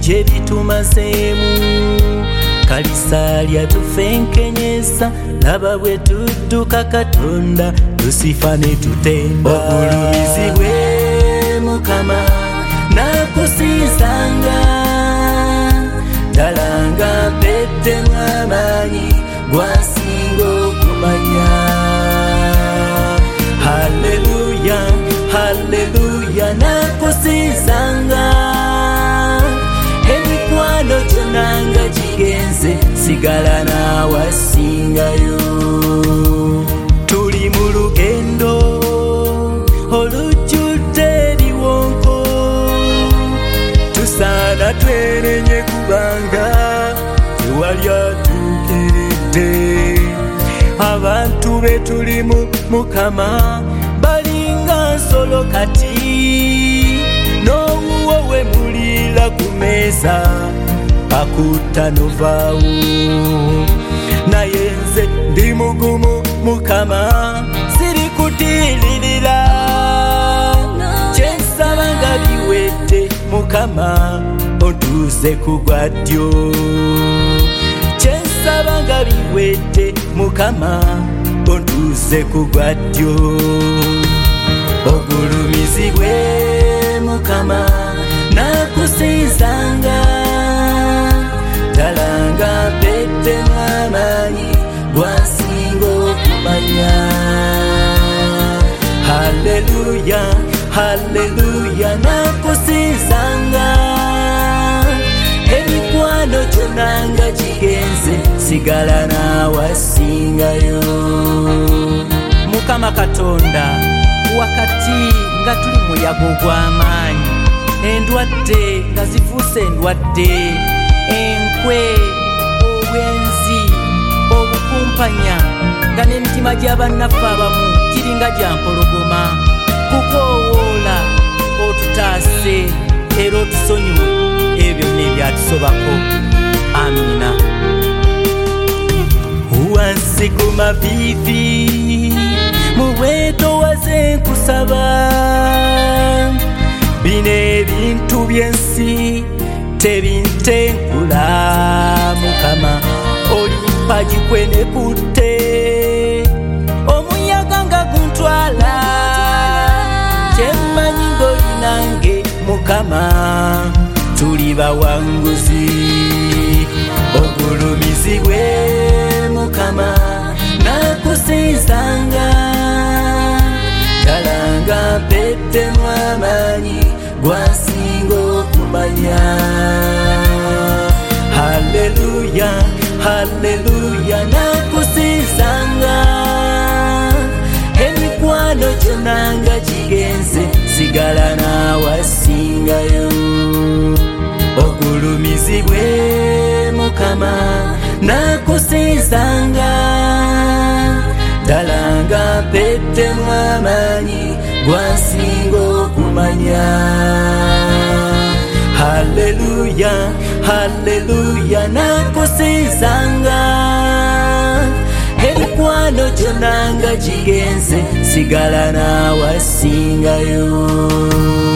gye bitumazeemu kalisa lyatufenkenyesa laba bwe tudduka Katonda tusifa ne tutemba ogulumizibwe Mukama nakusinzanga ddala nga mpeddemu amaanyi gwasinga okumanya haleluya haleluya nakusinzanga emikwano gyonna nga gigenze sigala n'awasingayo tuli mu lugendo olujjudde ebiwonko tusaana twerenye kubanga tewali atuukiridde abantu be tulimu Mukama balinga nsolo kati n'owuwo we mulira ku meeza akutta novaawo naye nze ndi mugumu Mukama siri kutilirira kyensaba nga biwedde Mukama ontuuze ku gwaddyo kyensaba nga biwedde Mukama ontuuze ku gwaddyo ogulumizibwe Mukama nakusinzanga ddala nga mpeddemu amaanyi gwasinga okumanya haleluya haleluya nakusinzanga emikwano gyonna nga gigenze sigala n'awasingayo Mukama Katonda wakati nga tuli muyaga ogw'amaanyi endwadde nga zifuuse endwadde enkwe obwenzi obukumpanya nga n'emitima gy'abannaffe abamu giringa gya mpologoma kukoowoola otutaase era otusonyiwe ebyo byonna ebyatusobako amina wansi ku maviivi mu bwetoowaze nkusaba bino ebintu by'ensi tebintenkula Mukama olimpa gikwenekutte omuyaga nga guntwala kyemmanyi ng'olinange Mukama tuli bawanguzi ogulumizibwe Mukama nakusinzanga ddala nga mpeddemu amaanyi gwasinga okumanya haleluya haleluya nakusinzanga emikwano gyonna nga gigenze sigala n'awasingayo ogulumizibwe Mukama nakusinzanga ddala nga mpeddemu amaanyi gwasinga okumanya haleluya haleluya nakusinzanga emikwano gyonna nga gigenze sigala n'awasingayo